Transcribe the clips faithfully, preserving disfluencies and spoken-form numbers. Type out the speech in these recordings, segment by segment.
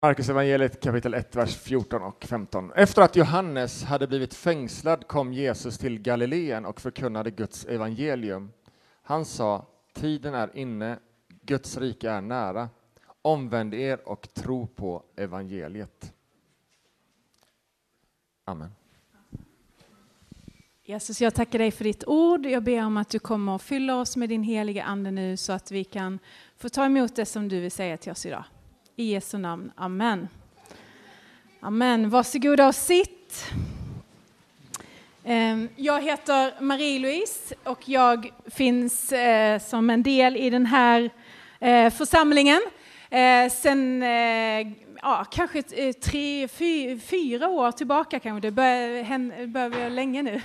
Markus evangeliet kapitel ett, vers fjorton och femton. Efter att Johannes hade blivit fängslad kom Jesus till Galileen och förkunnade Guds evangelium. Han sa, tiden är inne, Guds rike är nära. Omvänd er och tro på evangeliet. Amen. Jesus, jag tackar dig för ditt ord. Jag ber om att du kommer att fylla oss med din heliga ande nu så att vi kan få ta emot det som du vill säga till oss idag. I Jesu namn. Amen. Amen. Varsågoda och sitt. Jag heter Marie-Louise och jag finns som en del i den här församlingen sen ja, kanske tre, fy, fyra år tillbaka. Kanske. Det börjar, börjar länge nu.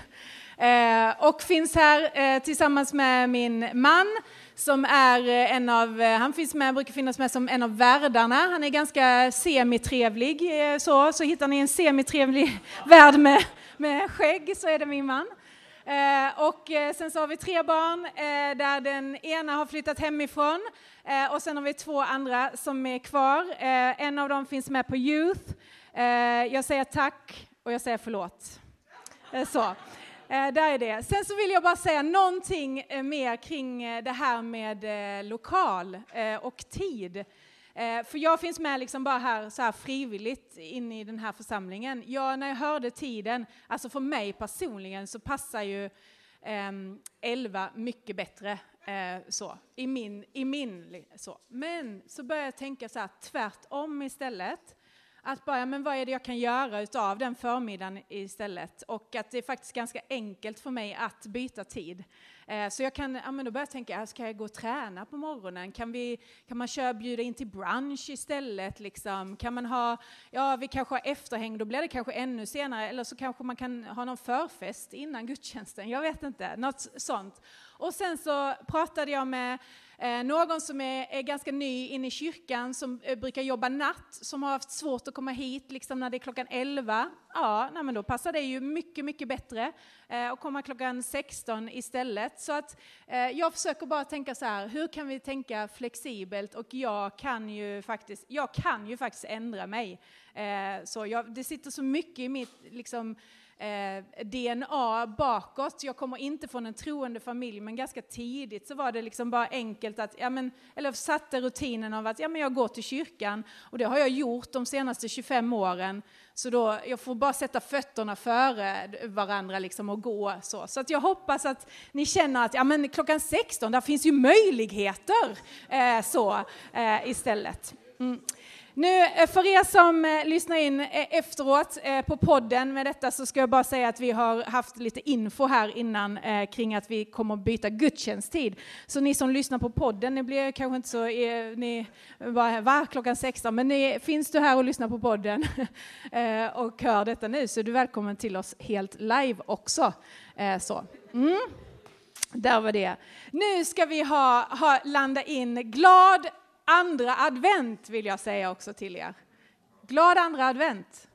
Och finns här tillsammans med min man. Som är en av, han finns med, brukar finnas med som en av värdarna. Han är ganska semitrevlig. Så, så hittar ni en semitrevlig värd med, med skägg, så är det min man. Eh, och sen så har vi tre barn eh, där den ena har flyttat hemifrån. Eh, och sen har vi två andra som är kvar. Eh, en av dem finns med på Youth. Eh, jag säger tack och jag säger förlåt. Eh, så. Eh, där är det. Sen så vill jag bara säga någonting eh, mer kring eh, det här med eh, lokal eh, och tid. Eh, för jag finns med liksom bara här, så här frivilligt in i den här församlingen. Jag, när jag hörde tiden, alltså för mig personligen så passar ju eh, elva mycket bättre eh, så, i min, i min så. Men så börjar jag tänka så här tvärtom istället. Att bara, men vad är det jag kan göra utav den förmiddagen istället? Och att det är faktiskt ganska enkelt för mig att byta tid. Eh, så jag kan, ja men då börjar jag tänka, ska jag gå och träna på morgonen? Kan vi, kan man köra, bjuda in till brunch istället? Liksom? Kan man ha, ja vi kanske har efterhäng, då blir det kanske ännu senare. Eller så kanske man kan ha någon förfest innan gudstjänsten, jag vet inte, något sånt. Och sen så pratade jag med Eh, någon som är, är ganska ny in i kyrkan som eh, brukar jobba natt, som har haft svårt att komma hit liksom när det är klockan elva. Ja, nej, men då passar det ju mycket, mycket bättre eh, att komma klockan sexton istället. Så att eh, jag försöker bara tänka så här, hur kan vi tänka flexibelt? Och jag kan ju faktiskt, jag kan ju faktiskt ändra mig. Eh, så jag, det sitter så mycket i mitt liksom Eh, D N A bakåt. Jag kommer inte från en troende familj, men ganska tidigt så var det liksom bara enkelt att, ja men, eller satte rutinen av att ja men jag går till kyrkan, och det har jag gjort de senaste tjugofem åren, så då jag får bara sätta fötterna före varandra liksom och gå så. Så att jag hoppas att ni känner att ja men klockan sexton, där finns ju möjligheter eh, så eh, istället. Mm. Nu för er som eh, lyssnar in eh, efteråt eh, på podden med detta, så ska jag bara säga att vi har haft lite info här innan eh, kring att vi kommer att byta gudstjänsttid. Så ni som lyssnar på podden, ni blir kanske inte så, eh, ni var, var klockan sexton, men ni, finns du här och lyssnar på podden eh, och hör detta nu, så är du välkommen till oss helt live också. Eh, så. Mm. Där var det. Nu ska vi ha, ha landa in glad andra advent, vill jag säga också till er. Glad andra advent.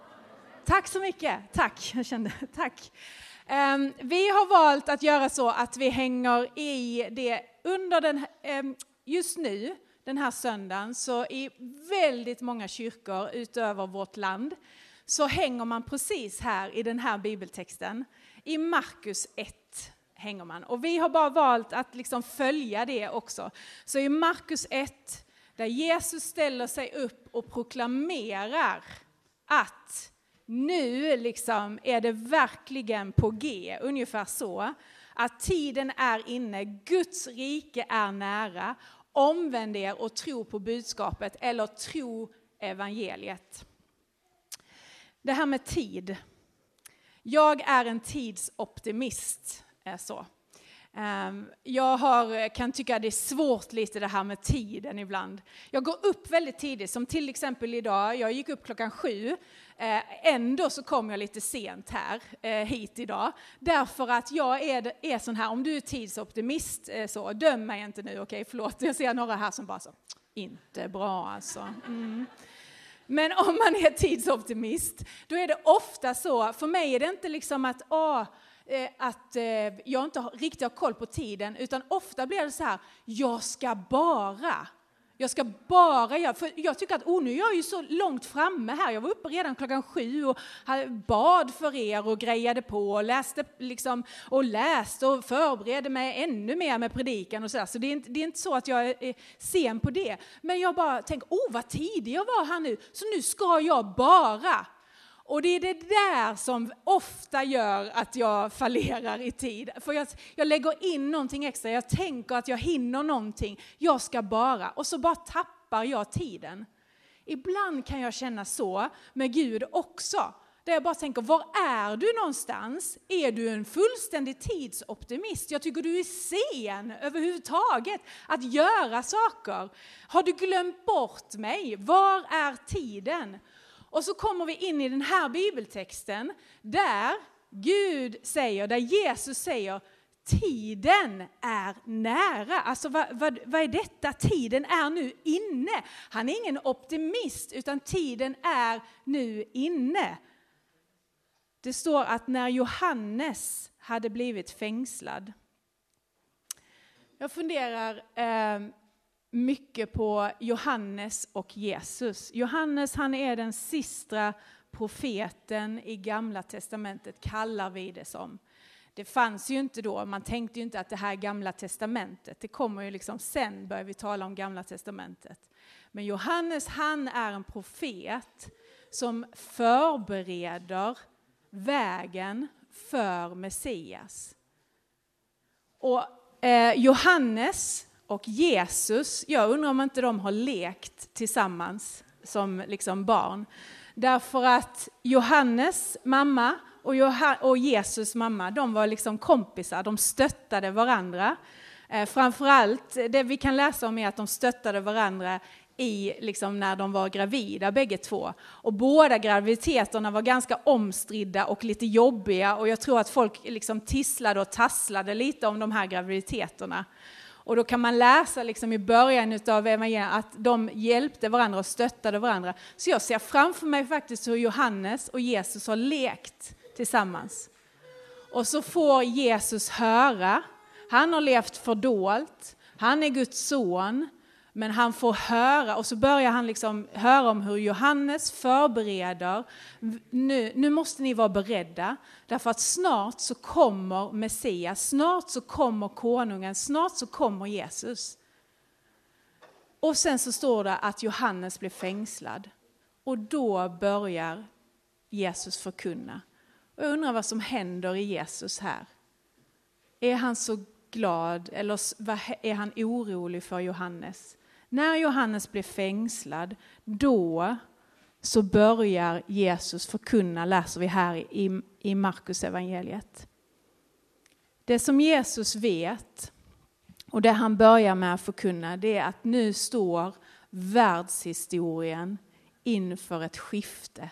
Tack så mycket. Tack. Jag kände, tack. Um, vi har valt att göra så att vi hänger i det under den, um, just nu, den här söndagen, så i väldigt många kyrkor utöver vårt land så hänger man precis här i den här bibeltexten i Markus ett. Hänger man. Och vi har bara valt att liksom följa det också. Så i Markus ett, där Jesus ställer sig upp och proklamerar att nu liksom är det verkligen på G, ungefär så. Att tiden är inne, Guds rike är nära, omvänd er och tro på budskapet eller tro evangeliet. Det här med tid. Jag är en tidsoptimist. Så. Jag har, kan tycka att det är svårt lite det här med tiden ibland. Jag går upp väldigt tidigt, som till exempel idag. Jag gick upp klockan sju. Ändå så kom jag lite sent här hit idag. Därför att jag är, är sån här, om du är tidsoptimist, så döm mig inte nu, okej, okay, förlåt. Jag ser några här som bara så, inte bra alltså. Mm. Men om man är tidsoptimist, då är det ofta så, för mig är det inte liksom att, åh, att jag inte riktigt har koll på tiden, utan ofta blir det så här, jag ska bara Jag ska bara göra, för jag tycker att oh, nu är jag ju så långt framme här. Jag var uppe redan klockan sju och bad för er och grejade på och läste, liksom, och läste och förberedde mig ännu mer med predikan och så där. Så det är, inte, det är inte så att jag är sen på det. Men jag bara tänker, oh vad tidig jag var här nu. Så nu ska jag bara. Och det är det där som ofta gör att jag fallerar i tid. För jag, jag lägger in någonting extra. Jag tänker att jag hinner någonting. Jag ska bara. Och så bara tappar jag tiden. Ibland kan jag känna så med Gud också. Där jag bara tänker, var är du någonstans? Är du en fullständig tidsoptimist? Jag tycker du är sen överhuvudtaget att göra saker. Har du glömt bort mig? Var är tiden? Och så kommer vi in i den här bibeltexten där Gud säger, där Jesus säger, tiden är nära. Alltså vad, vad, vad är detta? Tiden är nu inne. Han är ingen optimist utan tiden är nu inne. Det står att när Johannes hade blivit fängslad. Jag funderar eh, mycket på Johannes och Jesus. Johannes, han är den sista profeten i Gamla testamentet, kallar vi det som. Det fanns ju inte då, man tänkte ju inte att det här är Gamla testamentet. Det kommer ju liksom sen, börjar vi tala om Gamla testamentet. Men Johannes, han är en profet som förbereder vägen för Messias. Och eh, Johannes och Jesus, jag undrar om inte de har lekt tillsammans som liksom barn. Därför att Johannes mamma och, Johann- och Jesus mamma, de var liksom kompisar, de stöttade varandra. Eh, framförallt det vi kan läsa om är att de stöttade varandra i liksom när de var gravida bägge två. Och båda graviditeterna var ganska omstridda och lite jobbiga. Och jag tror att folk liksom tisslade och tasslade lite om de här graviditeterna. Och då kan man läsa liksom i början av evangelierna att de hjälpte varandra och stöttade varandra. Så jag ser framför mig faktiskt hur Johannes och Jesus har lekt tillsammans. Och så får Jesus höra, han har levt fördolt, han är Guds son. Men han får höra, och så börjar han liksom höra om hur Johannes förbereder. Nu, nu måste ni vara beredda, därför att snart så kommer Messias, snart så kommer konungen, snart så kommer Jesus. Och sen så står det att Johannes blir fängslad. Och då börjar Jesus förkunna. Och jag undrar vad som händer i Jesus här. Är han så glad eller är han orolig för Johannes? När Johannes blir fängslad, då så börjar Jesus förkunna, läser vi här i, i Markus evangeliet. Det som Jesus vet och det han börjar med att förkunna, det är att nu står världshistorien inför ett skifte.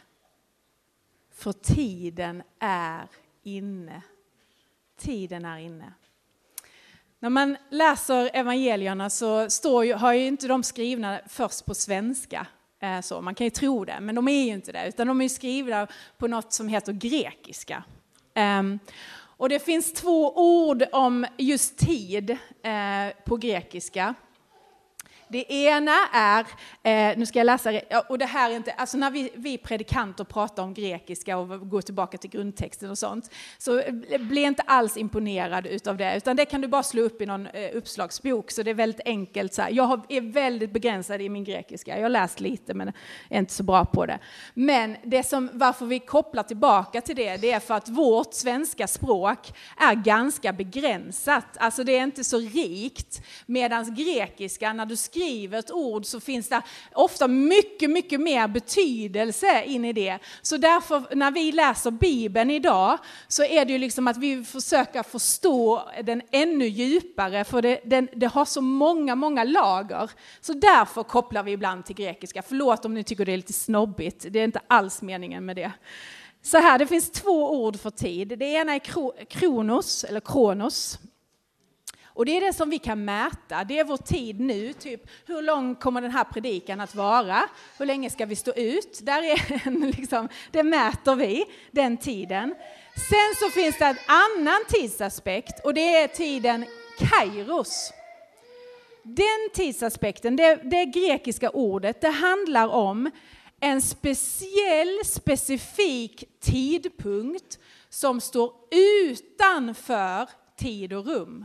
För tiden är inne. Tiden är inne. När man läser evangelierna så står ju, har ju inte de skrivna först på svenska. Eh, så. Man kan ju tro det, men de är ju inte det. Utan de är ju skrivna på något som heter grekiska. Eh, och det finns två ord om just tid eh, på grekiska. Det ena är, eh, nu ska jag läsa, och det här är inte, alltså när vi, vi predikanter pratar om grekiska och går tillbaka till grundtexten och sånt, så bli inte alls imponerad utav det, utan det kan du bara slå upp i någon eh, uppslagsbok, så det är väldigt enkelt. Så här. Jag har, är väldigt begränsad i min grekiska, jag har läst lite men är inte så bra på det. Men det som, varför vi kopplar tillbaka till det, det är för att vårt svenska språk är ganska begränsat, alltså det är inte så rikt, medan grekiska, när du skriver skriver ett ord så finns det ofta mycket, mycket mer betydelse in i det. Så därför när vi läser Bibeln idag så är det ju liksom att vi försöker förstå den ännu djupare, för det, den, det har så många, många lager. Så därför kopplar vi ibland till grekiska. Förlåt om ni tycker det är lite snobbigt, det är inte alls meningen med det. Så här, det finns två ord för tid. Det ena är kronos, eller kronos. Och det är det som vi kan mäta. Det är vår tid nu. Typ, hur lång kommer den här predikan att vara? Hur länge ska vi stå ut? Där är en, liksom, det mäter vi, den tiden. Sen så finns det en annan tidsaspekt. Och det är tiden kairos. Den tidsaspekten, det, det grekiska ordet, det handlar om en speciell, specifik tidpunkt som står utanför tid och rum.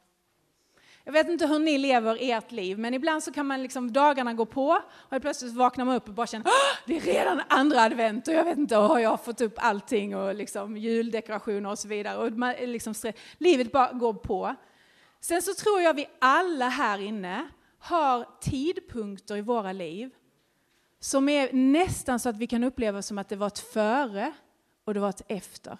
Jag vet inte hur ni lever ert liv, men ibland så kan man liksom dagarna gå på och plötsligt vaknar man upp och bara känner att det är redan andra advent och jag vet inte, har jag fått upp allting och liksom juldekorationer och så vidare. Och man, liksom, livet bara går på. Sen så tror jag vi alla här inne har tidpunkter i våra liv som är nästan så att vi kan uppleva som att det var ett före och det var ett efter.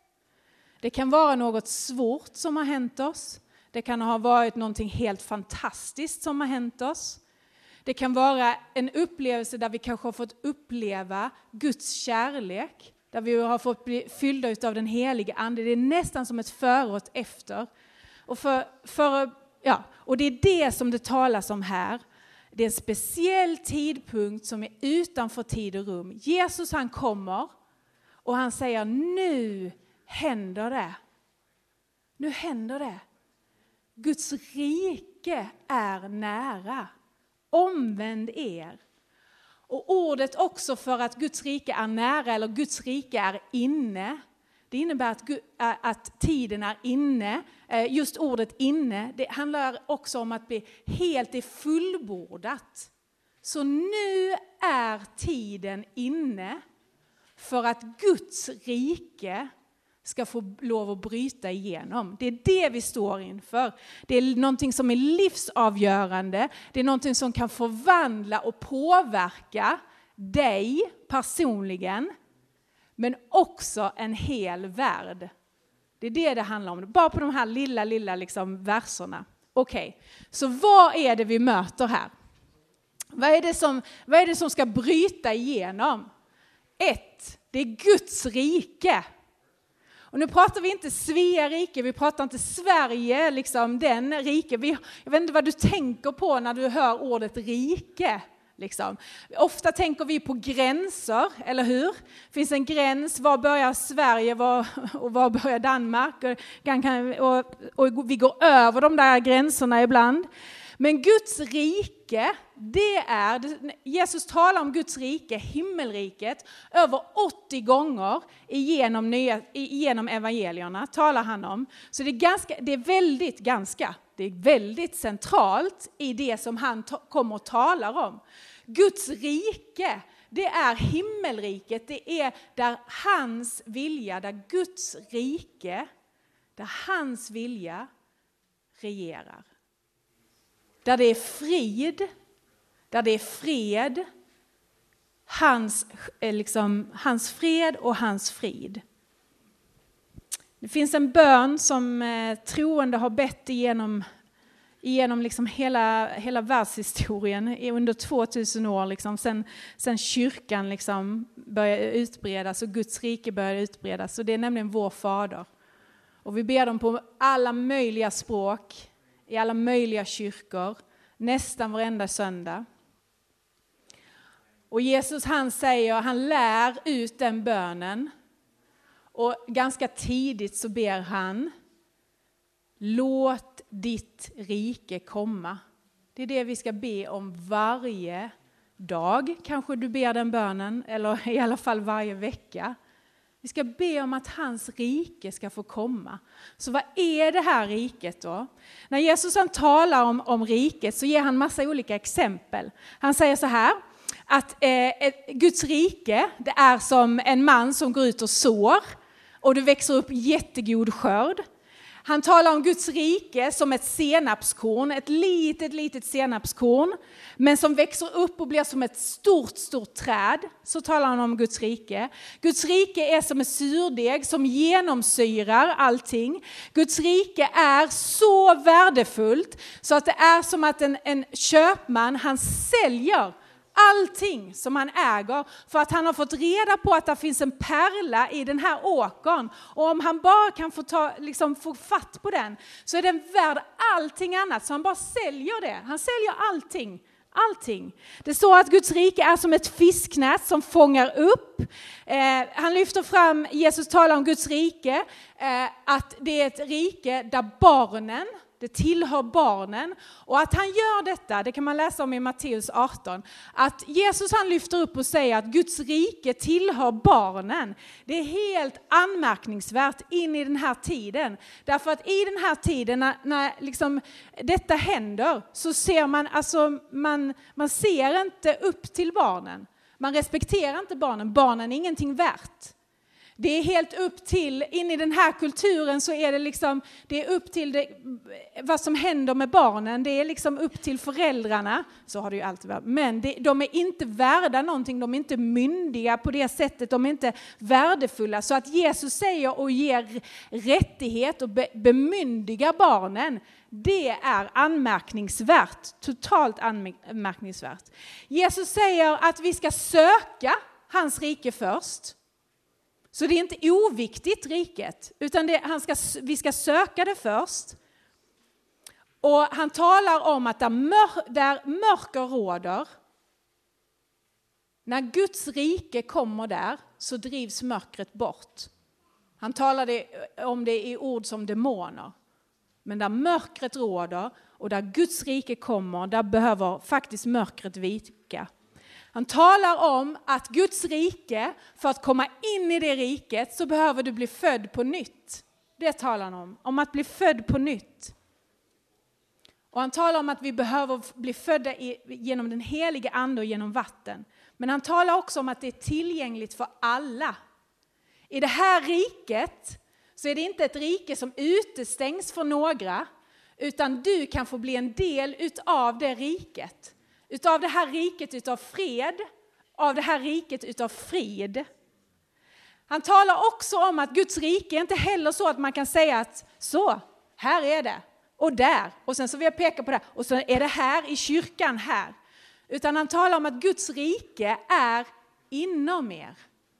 Det kan vara något svårt som har hänt oss. Det kan ha varit någonting helt fantastiskt som har hänt oss. Det kan vara en upplevelse där vi kanske har fått uppleva Guds kärlek. Där vi har fått bli fyllda av den heliga ande. Det är nästan som ett före och ett efter. Och, för, för, ja, och det är det som det talas om här. Det är en speciell tidpunkt som är utanför tid och rum. Jesus han kommer och han säger nu händer det. Nu händer det. Guds rike är nära. Omvänd er. Och ordet också för att Guds rike är nära eller Guds rike är inne. Det innebär att, att tiden är inne. Just ordet inne, det handlar också om att bli helt i fullbordat. Så nu är tiden inne för att Guds rike ska få lov att bryta igenom. Det är det vi står inför. Det är någonting som är livsavgörande. Det är någonting som kan förvandla och påverka dig personligen. Men också en hel värld. Det är det det handlar om. Bara på de här lilla, lilla liksom verserna. Okej, okay. Så vad är det vi möter här? Vad är det som, vad är det som ska bryta igenom? Ett, det är Guds rike. Och nu pratar vi inte Svea rike, vi pratar inte Sverige, liksom den rike. Vi, jag vet inte vad du tänker på när du hör ordet rike. Liksom. Ofta tänker vi på gränser, eller hur? Det finns en gräns, var börjar Sverige var, och var börjar Danmark? Och, och, och vi går över de där gränserna ibland. Men Guds rike, det är, Jesus talar om Guds rike, himmelriket, över åttio gånger igenom, nya, igenom evangelierna talar han om. Så det är, ganska, det är väldigt, ganska, det är väldigt centralt i det som han ta, kommer och talar om. Guds rike, det är himmelriket, det är där hans vilja, där Guds rike, där hans vilja regerar. Där det är frid, där det är fred, hans, liksom, hans fred och hans frid. Det finns en bön som eh, troende har bett igenom, igenom liksom hela, hela världshistorien under tvåtusen år, liksom, sen, sen kyrkan liksom började utbredas och Guds rike började utbredas. Och det är nämligen vår fader. Och vi ber dem på alla möjliga språk, i alla möjliga kyrkor, nästan varenda söndag. Och Jesus han säger, han lär ut den bönen. Och ganska tidigt så ber han, låt ditt rike komma. Det är det vi ska be om varje dag. Kanske du ber den bönen, eller i alla fall varje vecka. Vi ska be om att hans rike ska få komma. Så vad är det här riket då? När Jesus han talar om, om riket så ger han massa olika exempel. Han säger så här, att eh, ett, Guds rike, det är som en man som går ut och sår. Och det växer upp jättegod skörd. Han talar om Guds rike som ett senapskorn, ett litet, litet senapskorn, men som växer upp och blir som ett stort, stort träd. Så talar han om Guds rike. Guds rike är som en surdeg som genomsyrar allting. Guds rike är så värdefullt så att det är som att en, en köpman, han säljer allting som han äger för att han har fått reda på att det finns en pärla i den här åkern. Och om han bara kan få, ta, liksom, få fatt på den så är den värd allting annat. Så han bara säljer det. Han säljer allting. Allting. Det står att Guds rike är som ett fisknät som fångar upp. Eh, han lyfter fram, Jesus talar om Guds rike, eh, att det är ett rike där barnen Det tillhör barnen. Och att han gör detta, det kan man läsa om i Matteus arton. Att Jesus han lyfter upp och säger att Guds rike tillhör barnen. Det är helt anmärkningsvärt in i den här tiden. Därför att i den här tiden när, när liksom detta händer så ser man, alltså man, man ser inte upp till barnen. Man respekterar inte barnen. Barnen är ingenting värt. Det är helt upp till, in i den här kulturen så är det liksom, det är upp till det, vad som händer med barnen. Det är liksom upp till föräldrarna, så har det ju alltid varit. Men det, de är inte värda någonting, de är inte myndiga på det sättet, de är inte värdefulla. Så att Jesus säger och ger rättighet och be, bemyndiga barnen, det är anmärkningsvärt, totalt anmärkningsvärt. Jesus säger att vi ska söka hans rike först. Så det är inte oviktigt riket, utan det, han ska, vi ska söka det först. Och han talar om att där, mör, där mörker råder, när Guds rike kommer där så drivs mörkret bort. Han talar det, om det i ord som demoner. Men där mörkret råder och där Guds rike kommer, där behöver faktiskt mörkret vika. Han talar om att Guds rike, för att komma in i det riket så behöver du bli född på nytt. Det talar han om, om att bli född på nytt. Och han talar om att vi behöver bli födda i, genom den heliga ande och genom vatten. Men han talar också om att det är tillgängligt för alla. I det här riket så är det inte ett rike som utestängs för några, utan du kan få bli en del utav det riket. Utav det här riket utav fred, av det här riket utav frid. Han talar också om att Guds rike är inte heller så att man kan säga att så, här är det och där. Och sen så vill jag peka på det och så är det här i kyrkan här. Utan han talar om att Guds rike är inom er.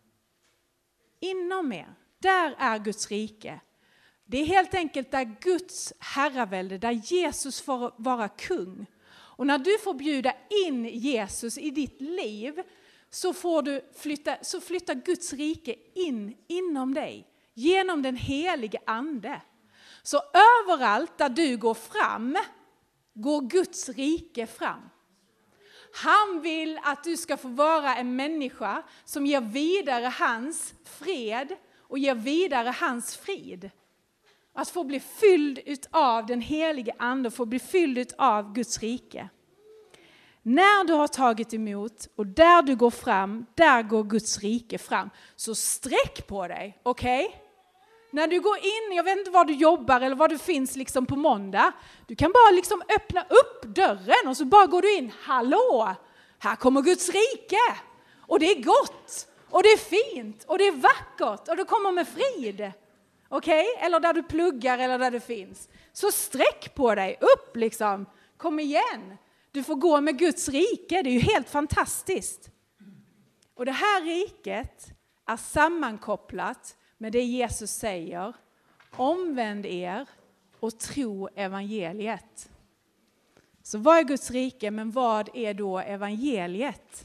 Inom er. Där är Guds rike. Det är helt enkelt där Guds herravälde, där Jesus får vara kung. Och när du får bjuda in Jesus i ditt liv så, får du flytta, så flyttar Guds rike in inom dig genom den helige ande. Så överallt där du går fram går Guds rike fram. Han vill att du ska få vara en människa som ger vidare hans fred och ger vidare hans frid. Att få bli fylld av den helige ande och få bli fylld av Guds rike. När du har tagit emot och där du går fram, där går Guds rike fram. Så sträck på dig, okej? Okay? När du går in, jag vet inte var du jobbar eller var du finns liksom på måndag. Du kan bara liksom öppna upp dörren och så bara går du in. Hallå, här kommer Guds rike. Och det är gott, och det är fint, och det är vackert, och du kommer med frid. Okej? Okay? Eller där du pluggar eller där du finns. Så sträck på dig, upp liksom. Kom igen. Du får gå med Guds rike, det är ju helt fantastiskt. Och det här riket är sammankopplat med det Jesus säger. Omvänd er och tro evangeliet. Så vad är Guds rike, men vad är då evangeliet?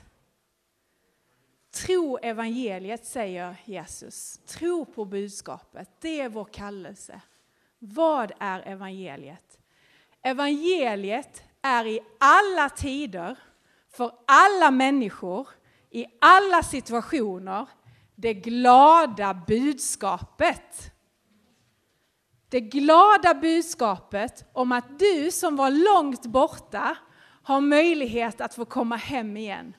Tro evangeliet, säger Jesus. Tro på budskapet, det är vår kallelse. Vad är evangeliet? Evangeliet är i alla tider, för alla människor, i alla situationer, det glada budskapet. Det glada budskapet om att du som var långt borta har möjlighet att få komma hem igen.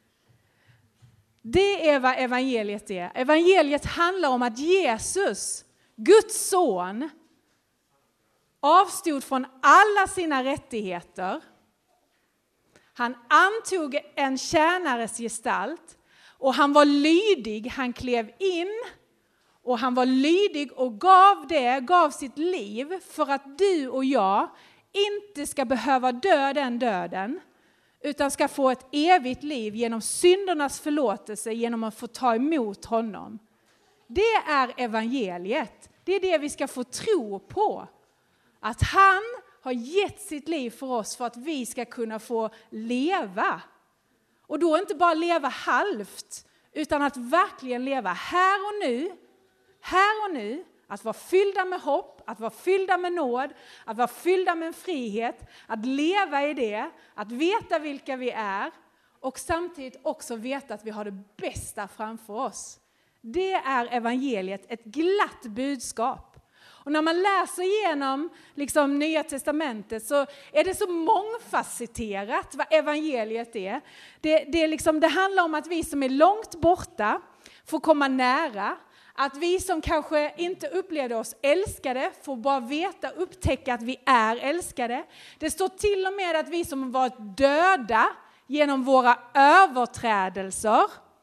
Det är vad evangeliet är. Evangeliet handlar om att Jesus, Guds son, avstod från alla sina rättigheter. Han antog en tjänares gestalt och han var lydig. Han klev in och han var lydig och gav det, gav sitt liv för att du och jag inte ska behöva dö den döden, utan ska få ett evigt liv genom syndernas förlåtelse, genom att få ta emot honom. Det är evangeliet. Det är det vi ska få tro på. Att han har gett sitt liv för oss för att vi ska kunna få leva. Och då inte bara leva halvt, utan att verkligen leva här och nu. Här och nu. att vara fyllda med hopp, att vara fyllda med nåd, att vara fyllda med en frihet, att leva i det, att veta vilka vi är och samtidigt också veta att vi har det bästa framför oss. Det är evangeliet, ett glatt budskap. Och när man läser igenom liksom, Nya testamentet så är det så mångfacetterat vad evangeliet är. Det, det, är liksom, det handlar om att vi som är långt borta får komma nära. Att vi som kanske inte upplevde oss älskade får bara veta, upptäcka att vi är älskade. Det står till och med att vi som har varit döda genom våra överträdelser.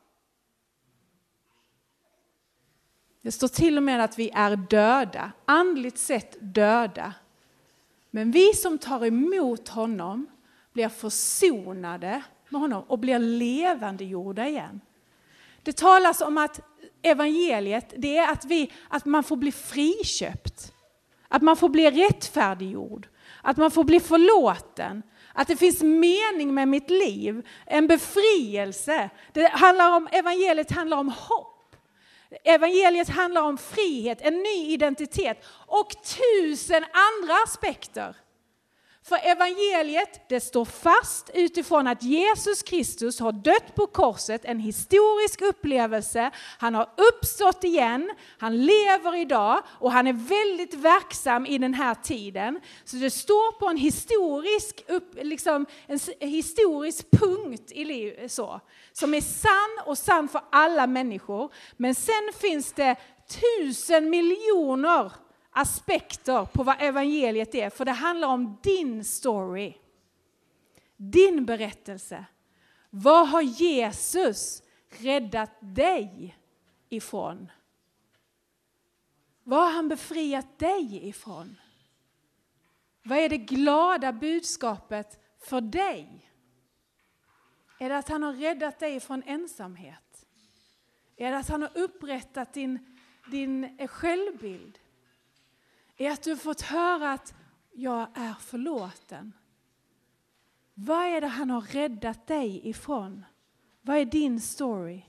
Det står till och med att vi är döda, andligt sett döda. Men vi som tar emot honom blir försonade med honom och blir levande gjorda igen. Det talas om att evangeliet, det är att, vi, att man får bli friköpt. Att man får bli rättfärdiggjord. Att man får bli förlåten. Att det finns mening med mitt liv. En befrielse. Det handlar om, evangeliet handlar om hopp. Evangeliet handlar om frihet, en ny identitet och tusen andra aspekter. För evangeliet, det står fast utifrån att Jesus Kristus har dött på korset, en historisk upplevelse. Han har uppstått igen, han lever idag och han är väldigt verksam i den här tiden. Så det står på en historisk, upp, liksom, en historisk punkt i livet så, som är sann och sann för alla människor. Men sen finns det tusen miljoner aspekter på vad evangeliet är. För det handlar om din story. Din berättelse. Vad har Jesus räddat dig ifrån? Vad har han befriat dig ifrån? Vad är det glada budskapet för dig? Är det att han har räddat dig från ensamhet? Är det att han har upprättat din, din självbild? Är att du har fått höra att jag är förlåten. Vad är det han har räddat dig ifrån? Vad är din story?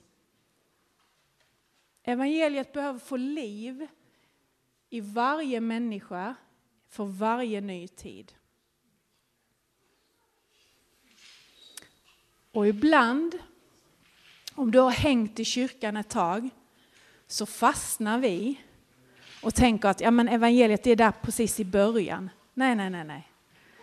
Evangeliet behöver få liv i varje människa för varje ny tid. Och ibland, om du har hängt i kyrkan ett tag, så fastnar vi och tänker att ja, men evangeliet är där precis i början. Nej, nej, nej, nej.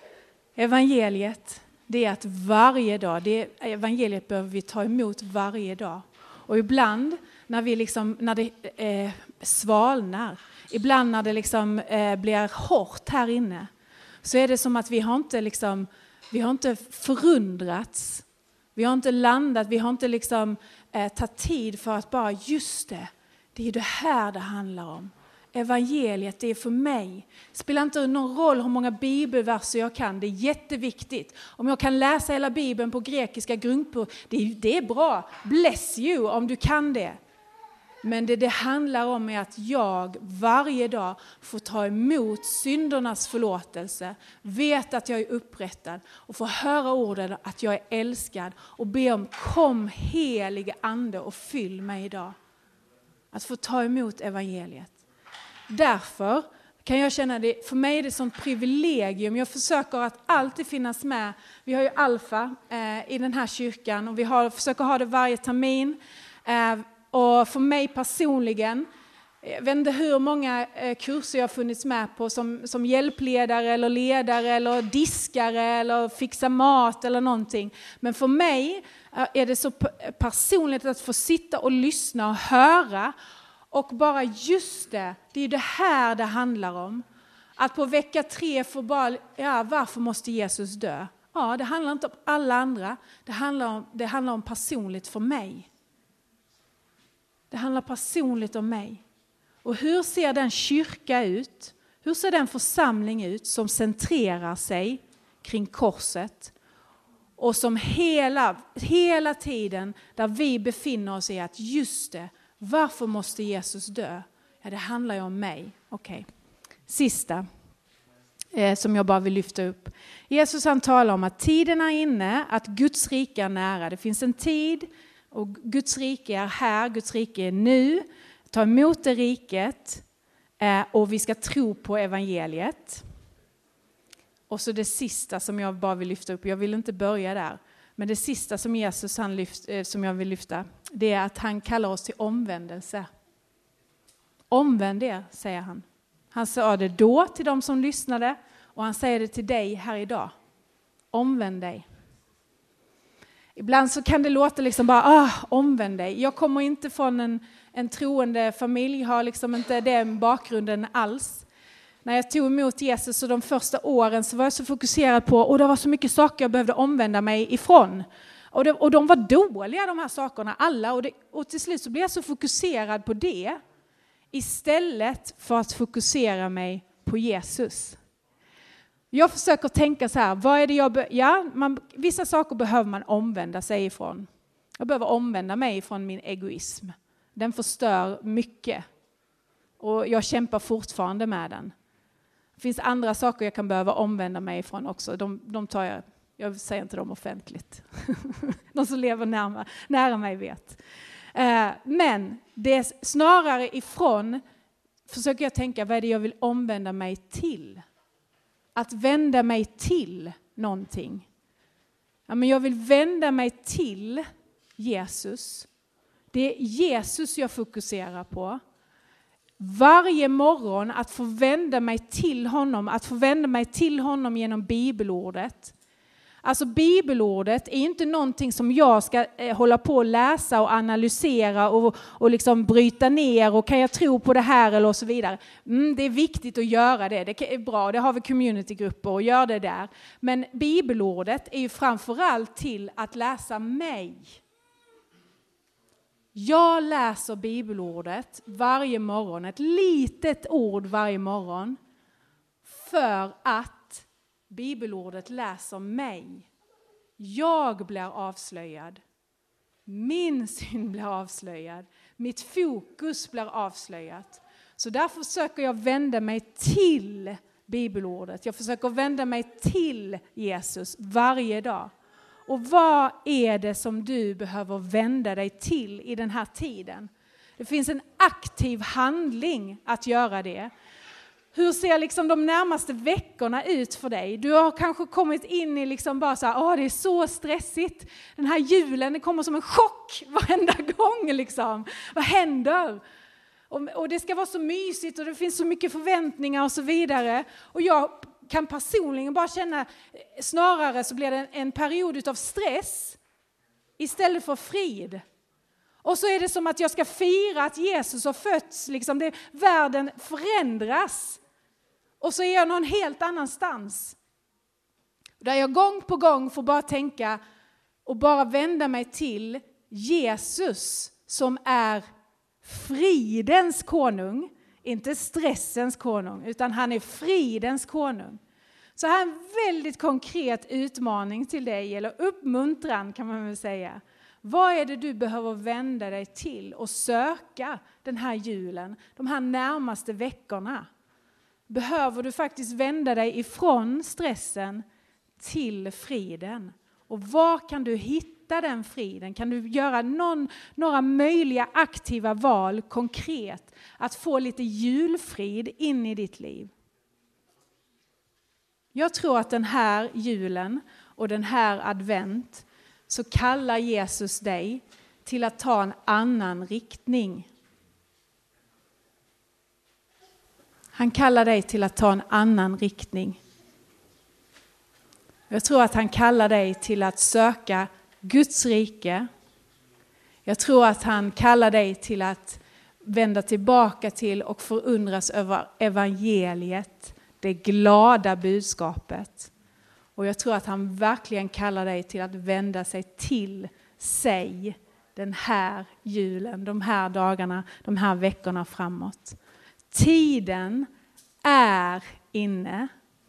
Evangeliet, det är att varje dag, det är, evangeliet behöver vi ta emot varje dag. Och ibland när, vi liksom, när det eh, svalnar, ibland när det liksom, eh, blir hårt här inne, så är det som att vi har inte, liksom, vi har inte förundrats. Vi har inte landat, vi har inte liksom, eh, tagit tid för att bara, just det, det är det här det handlar om. Evangeliet, det är för mig. Det spelar inte någon roll hur många bibelverser jag kan. Det är jätteviktigt. Om jag kan läsa hela bibeln på grekiska grundpå, det är, det är bra. Bless you om du kan det. Men det det handlar om är att jag varje dag får ta emot syndernas förlåtelse. Vet att jag är upprättad och får höra orden att jag är älskad. Och be om, kom helige ande och fyll mig idag. Att få ta emot evangeliet. Därför kan jag känna det, för mig är det ett sånt privilegium. Jag försöker att alltid finnas med. Vi har ju Alfa eh, i den här kyrkan och vi har, försöker ha det varje termin. Eh, och för mig personligen, jag vet inte hur många eh, kurser jag har funnits med på som, som hjälpledare eller ledare eller diskare eller fixa mat eller någonting. Men för mig eh, är det så personligt att få sitta och lyssna och höra. Och bara just det, det är det här det handlar om. Att på vecka tre få bara, ja, varför måste Jesus dö? Ja, det handlar inte om alla andra. Det handlar om, det handlar om personligt för mig. Det handlar personligt om mig. Och hur ser den kyrka ut? Hur ser den församling ut som centrerar sig kring korset? Och som hela, hela tiden där vi befinner oss i att just det, varför måste Jesus dö? Ja, det handlar ju om mig. Okej. Okay. Sista eh, som jag bara vill lyfta upp. Jesus han talar om att tiden är inne, att Guds rike är nära. Det finns en tid och Guds rike är här, Guds rike är nu. Ta emot det riket. Eh, och vi ska tro på evangeliet. Och så det sista som jag bara vill lyfta upp. Jag vill inte börja där. Men det sista som Jesus han lyft, eh, som jag vill lyfta. Det är att han kallar oss till omvändelse. Omvänd er, säger han. Han sa det då till de som lyssnade. Och han säger det till dig här idag. Omvänd dig. Ibland så kan det låta liksom bara, ah, omvänd dig. Jag kommer inte från en, en troende familj, har liksom inte den bakgrunden alls. När jag tog emot Jesus och de första åren så var jag så fokuserad på, och det var så mycket saker jag behövde omvända mig ifrån. Och, det, och de var dåliga de här sakerna, alla. Och, det, och till slut så blev jag så fokuserad på det, istället för att fokusera mig på Jesus. Jag försöker tänka så här, vad är det jag be- ja, man, vissa saker behöver man omvända sig ifrån. Jag behöver omvända mig ifrån min egoism. Den förstör mycket. Och jag kämpar fortfarande med den. Det finns andra saker jag kan behöva omvända mig ifrån också. De, de tar jag, jag säger inte dem offentligt. De som lever närmare, nära mig vet. Eh, men det är snarare ifrån, försöker jag tänka, vad är det jag vill omvända mig till? Att vända mig till någonting. Ja, men jag vill vända mig till Jesus. Det är Jesus jag fokuserar på. Varje morgon att få vända mig till honom. Att få vända mig till honom genom bibelordet. Alltså bibelordet är inte någonting som jag ska eh, hålla på och läsa och analysera och, och liksom bryta ner, och kan jag tro på det här eller och så vidare. Mm, det är viktigt att göra det, det är bra, det har vi communitygrupper och gör det där. Men bibelordet är ju framförallt till att läsa mig. Jag läser bibelordet varje morgon, ett litet ord varje morgon, för att bibelordet läser mig. Jag blir avslöjad. Min synd blir avslöjad. Mitt fokus blir avslöjat. Så därför försöker jag vända mig till bibelordet. Jag försöker vända mig till Jesus varje dag. Och vad är det som du behöver vända dig till i den här tiden? Det finns en aktiv handling att göra det. Hur ser liksom de närmaste veckorna ut för dig? Du har kanske kommit in i liksom bara så här, åh, det är så stressigt. Den här julen, det kommer som en chock varenda gång liksom. Vad händer? Och, och det ska vara så mysigt och det finns så mycket förväntningar och så vidare. Och jag kan personligen bara känna, snarare så blir det en, en period av stress istället för frid. Och så är det som att jag ska fira att Jesus har fötts. Liksom det, världen förändras. Och så är jag någon helt annanstans. Där jag gång på gång får bara tänka och bara vända mig till Jesus som är fridens konung. Inte stressens konung, utan han är fridens konung. Så här är en väldigt konkret utmaning till dig, eller uppmuntran kan man väl säga. Vad är det du behöver vända dig till och söka den här julen, de här närmaste veckorna? Behöver du faktiskt vända dig ifrån stressen till friden? Och var kan du hitta den friden? Kan du göra någon, några möjliga aktiva val konkret att få lite julfrid in i ditt liv? Jag tror att den här julen och den här advent så kallar Jesus dig till att ta en annan riktning. Han kallar dig till att ta en annan riktning. Jag tror att han kallar dig till att söka Guds rike. Jag tror att han kallar dig till att vända tillbaka till och förundras över evangeliet, det glada budskapet. Och jag tror att han verkligen kallar dig till att vända sig till sig den här julen, de här dagarna, de här veckorna framåt. Tiden är inne.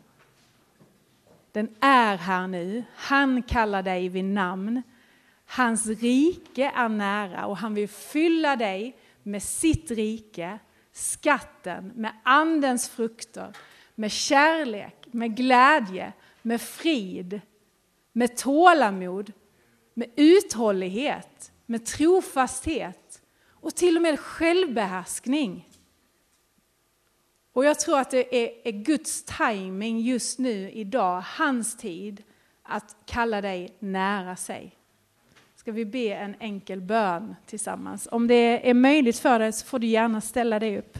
Den är här nu. Han kallar dig vid namn. Hans rike är nära och han vill fylla dig med sitt rike, skatten, med andens frukter, med kärlek, med glädje, med frid, med tålamod, med uthållighet, med trofasthet och till och med självbehärskning. Och jag tror att det är, är Guds timing just nu, idag, hans tid, att kalla dig nära sig. Ska vi be en enkel bön tillsammans? Om det är möjligt för dig så får du gärna ställa dig upp.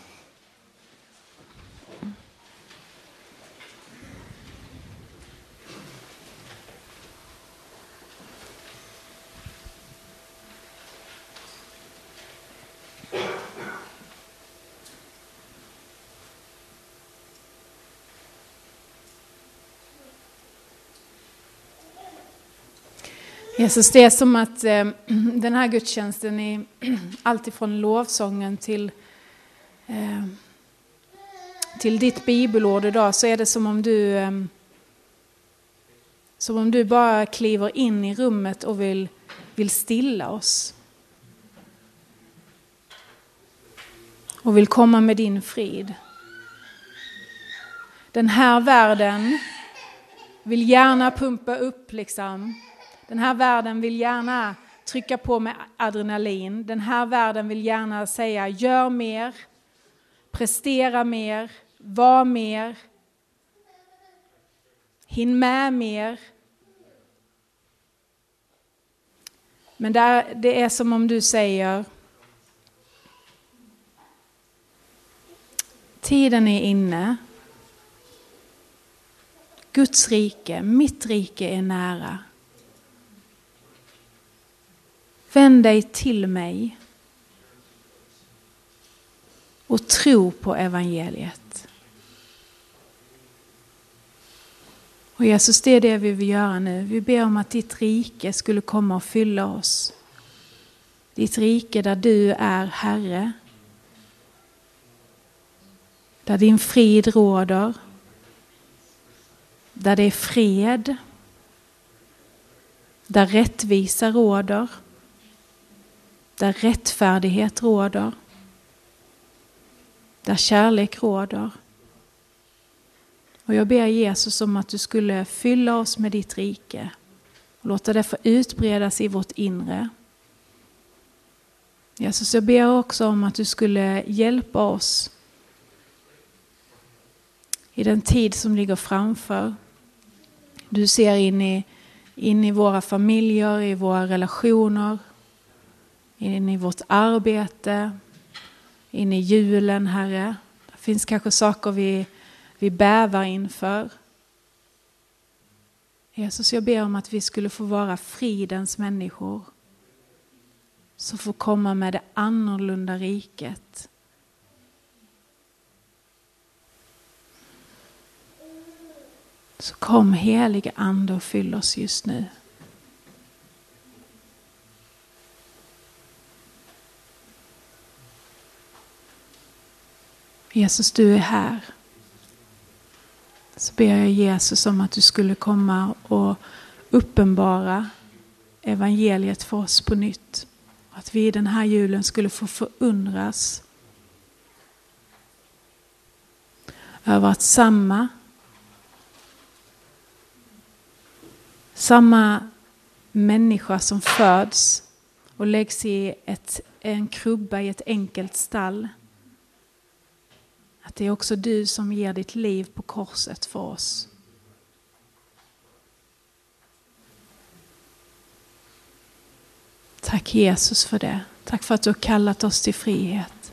Jesus, det är som att eh, den här gudstjänsten är allt ifrån lovsången till, eh, till ditt bibelord idag, så är det som om du eh, som om du bara kliver in i rummet och vill, vill stilla oss. Och vill komma med din frid. Den här världen vill gärna pumpa upp liksom. Den här världen vill gärna trycka på med adrenalin. Den här världen vill gärna säga gör mer, prestera mer, var mer, hinn med mer. Men där, det är som om du säger tiden är inne. Guds rike, mitt rike är nära. Vänd dig till mig och tro på evangeliet. Och Jesus, det är det vi vill göra nu. Vi ber om att ditt rike skulle komma och fylla oss. Ditt rike där du är Herre. Där din frid råder. Där det är fred. Där rättvisa råder. Där rättfärdighet råder. Där kärlek råder. Och jag ber Jesus om att du skulle fylla oss med ditt rike. Och låta det få utbredas i vårt inre. Jesus, jag ber också om att du skulle hjälpa oss i den tid som ligger framför. Du ser in i, in i våra familjer, i våra relationer. In i vårt arbete, in i julen, Herre. Det finns kanske saker vi, vi bävar inför. Jesus, jag ber om att vi skulle få vara fridens människor. Som får komma med det annorlunda riket. Så kom helige ande och fyll oss just nu. Jesus, du är här. Så ber jag Jesus om att du skulle komma och uppenbara evangeliet för oss på nytt. Att vi i den här julen skulle få förundras över att samma samma människa som föds och läggs i ett, en krubba i ett enkelt stall, att det är också du som ger ditt liv på korset för oss. Tack Jesus för det. Tack för att du har kallat oss till frihet.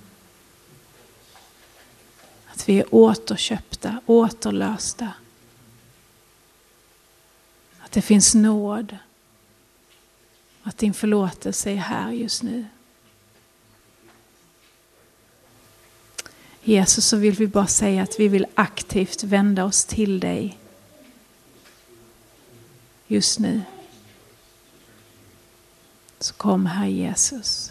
Att vi är återköpta, återlösta. Att det finns nåd. Att din förlåtelse är här just nu. Jesus, så vill vi bara säga att vi vill aktivt vända oss till dig just nu. Så kom här Jesus.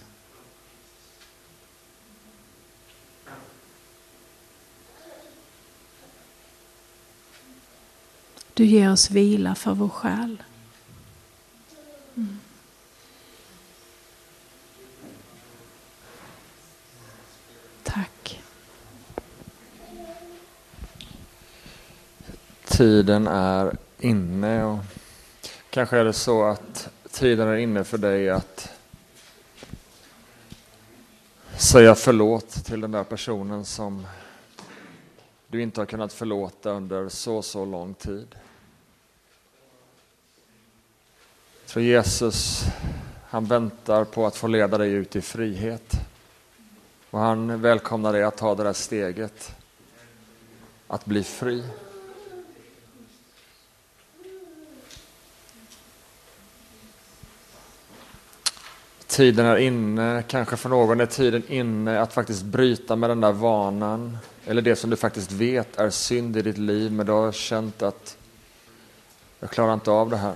Du ger oss vila för vår själ. Mm. Tack. Tiden är inne, och kanske är det så att tiden är inne för dig att säga förlåt till den där personen som du inte har kunnat förlåta under så, så lång tid. Så Jesus, han väntar på att få leda dig ut i frihet. Och han välkomnar dig att ta det där steget. Att bli fri. Tiden är inne, kanske för någon är tiden inne att faktiskt bryta med den där vanan. Eller det som du faktiskt vet är synd i ditt liv, men du har känt att jag klarar inte av det här.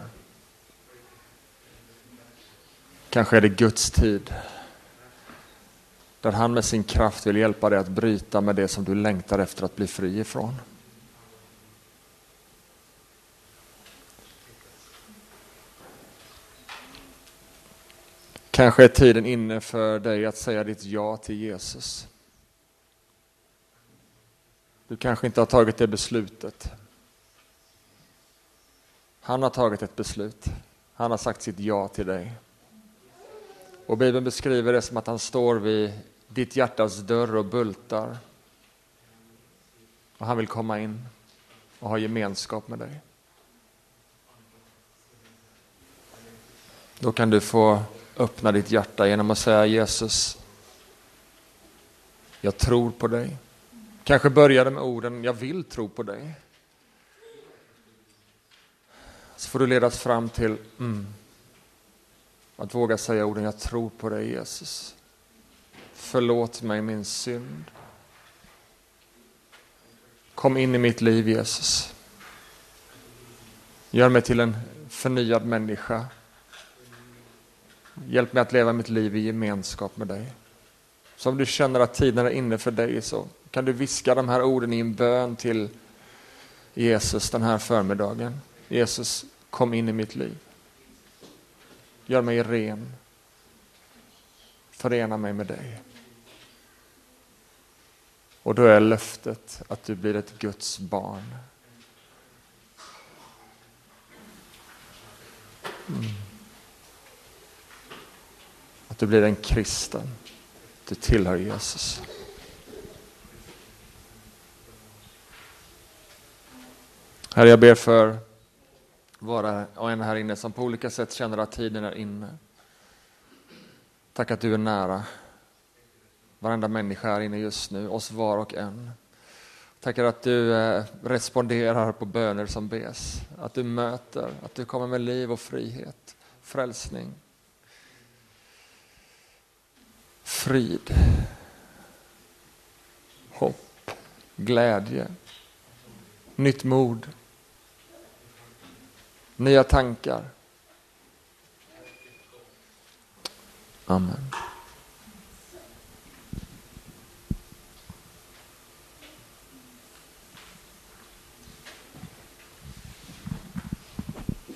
Kanske är det Guds tid. Där han med sin kraft vill hjälpa dig att bryta med det som du längtar efter att bli fri ifrån. Kanske är tiden inne för dig att säga ditt ja till Jesus. Du kanske inte har tagit det beslutet. Han har tagit ett beslut. Han har sagt sitt ja till dig. Och Bibeln beskriver det som att han står vid ditt hjärtas dörr och bultar. Och han vill komma in och ha gemenskap med dig. Då kan du få öppna ditt hjärta genom att säga: Jesus, jag tror på dig. Kanske började med orden: jag vill tro på dig. Så får du ledas fram till mm, att våga säga orden: jag tror på dig Jesus. Förlåt mig min synd. Kom in i mitt liv Jesus. Gör mig till en förnyad människa. Hjälp mig att leva mitt liv i gemenskap med dig. Så om du känner att tiden är inne för dig, så kan du viska de här orden i en bön till Jesus den här förmiddagen. Jesus, kom in i mitt liv. Gör mig ren. Förena mig med dig. Och då är löftet att du blir ett Guds barn. Mm. Att du blir en kristen. Du tillhör Jesus. Herre, jag ber för var och en här inne som på olika sätt känner att tiden är inne. Tack att du är nära varenda människa här inne just nu, oss var och en. Tack att du eh, responderar på böner som bes. Att du möter, att du kommer med liv och frihet, frälsning, frid, hopp, glädje, nytt mod, nya tankar. Amen.